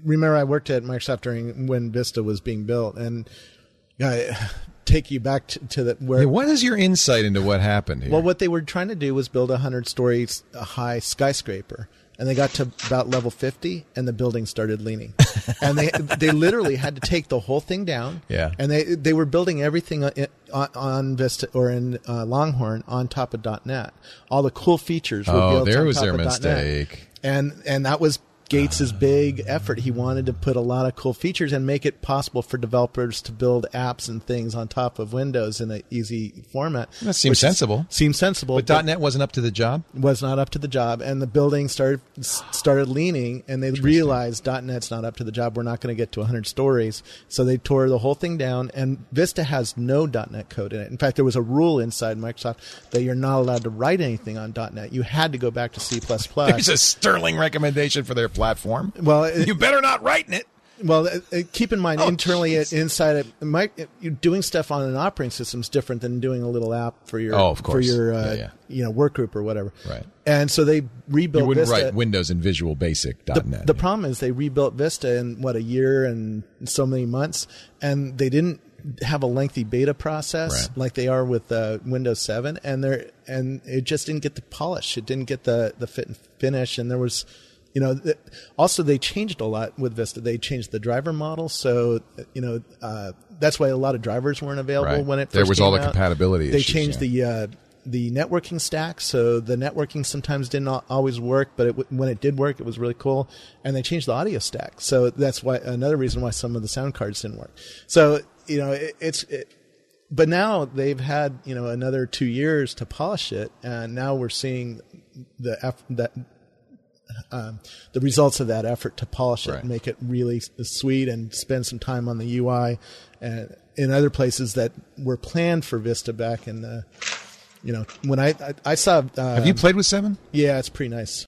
remember I worked at Microsoft during when Vista was being built, and take you back to the where. Yeah, what is your insight into what happened here? Well, what they were trying to do was build a 100-story high skyscraper. And they got to about level 50, and the building started leaning. And they literally had to take the whole thing down. Yeah. And they were building everything on Vista or in Longhorn on top of .NET. All the cool features were built on top of .NET. there was their mistake. And that was Gates' big effort. He wanted to put a lot of cool features and make it possible for developers to build apps and things on top of Windows in an easy format. That seems sensible. Seems sensible. But .NET wasn't up to the job? Was not up to the job. And the building started leaning, and they realized .NET's not up to the job. We're not going to get to 100 stories. So they tore the whole thing down, and Vista has no .NET code in it. In fact, there was a rule inside Microsoft that you're not allowed to write anything on .NET. You had to go back to C++. There's a sterling recommendation for their platform. Well, you better not write in it. Well, keep in mind, internally inside it, doing stuff on an operating system is different than doing a little app for your work group or whatever. Right. And so they rebuilt. You wouldn't Vista. write Windows in Visual Basic .NET. The problem is they rebuilt Vista in a year and so many months, and they didn't have a lengthy beta process like they are with Windows 7, and it just didn't get the polish. It didn't get the fit and finish, and there was. Also, they changed a lot with Vista. They changed the driver model, so that's why a lot of drivers weren't available when it first came out. There was all the compatibility They issues. changed the networking stack, so the networking sometimes didn't always work, but when it did work, it was really cool. And they changed the audio stack, so that's why another reason why some of the sound cards didn't work. So but now they've had another 2 years to polish it, and now we're seeing the results of that effort to polish it and make it really sweet, and spend some time on the UI and in other places that were planned for Vista back in the, when I saw. Have you played with 7? Yeah, it's pretty nice.